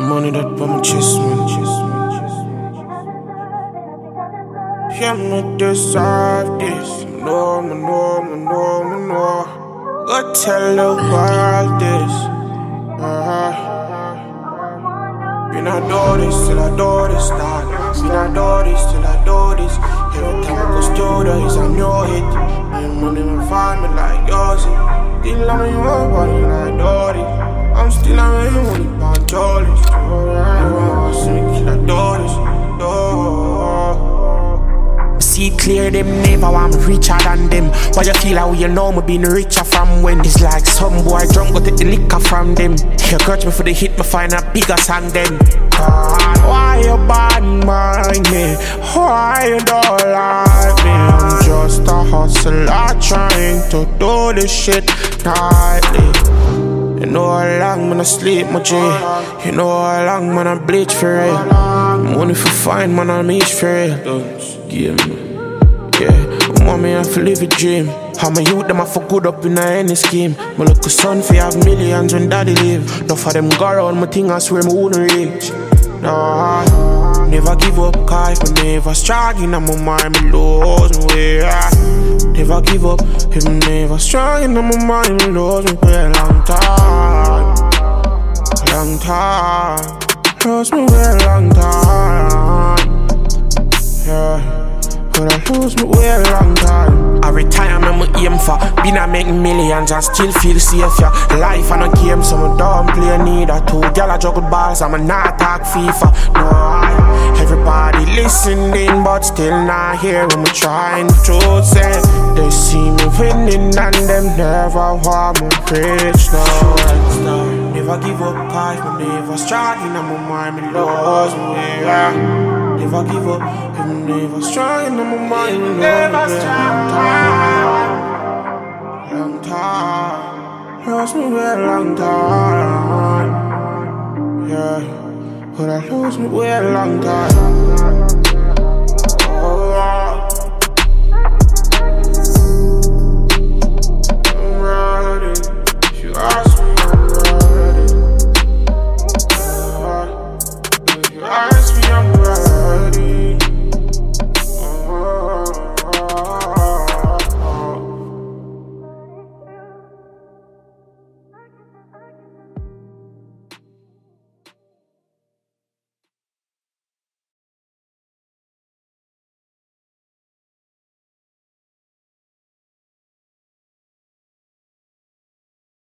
money that on my chest, man. Yeah, me deserve this. No. Go tell the world this. Been I do this till I do this, dog. Been I do this till I do this. Every time I go studio, I'm your hit. My money will find me like yours. Still I'm in your body like Dory. I'm still on your money, but Jollies. Everyone see me till I do this. See clear, them never want me richer than them. Why you feel how you know me been richer from when? It's like some boy drunk go take the liquor from them. You grudge me for the hit, me find a bigger song then. Why you bad mind me? Why you don't like me? I'm just a hustler trying to do this shit nightly. You know how long man I sleep, my G. You know how long man I bleach for real. Money for fine, man I meet for real. Don't give me. Yeah, mommy I feel live a dream. How my youth them I for good up in any scheme. My little son fi have millions when daddy leave. Enough for them go around my thing I swear me wouldn't reach. No, never give up, cause if I never strong in my mind, me lose my way. Never give up, if I never strong in my mind, me lose my way. Long time, lose my way a long time. Yeah, but I lose my way a long time. I retire, me aim for. Been a make millions and still feel safe, yeah. Life and a game, so I don't play neither. Two girl I juggle balls, I'm not talk FIFA. No, everybody listening, but still not here when I'm trying to say. They see me winning and them never want me preach, no. Never give up, cause me never strong in my mind, me lose me, yeah. Never give up, I'm never strong in my mind, me lose me. Long time, lost me a long time, yeah. But I lose me way a long time.